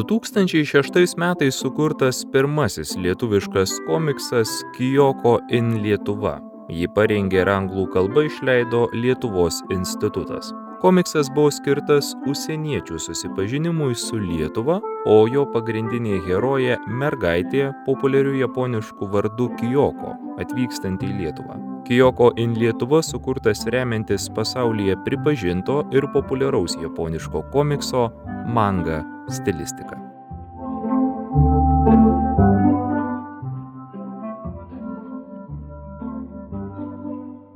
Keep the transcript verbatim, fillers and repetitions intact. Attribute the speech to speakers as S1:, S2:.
S1: tūkstančiai šeštais metais sukurtas pirmasis lietuviškas komiksas Kyoko in Lietuva. Jį parengė ir anglų kalba išleido Lietuvos institutas. Komiksas buvo skirtas užsieniečių susipažinimui su Lietuva, o jo pagrindinė herojė mergaitė populiariu japonišku vardu Kyoko, atvykstanti į Lietuvą. Kyoko in Lietuva sukurtas remiantis pasaulyje pripažinto ir populiaraus japoniško komikso manga stilistika.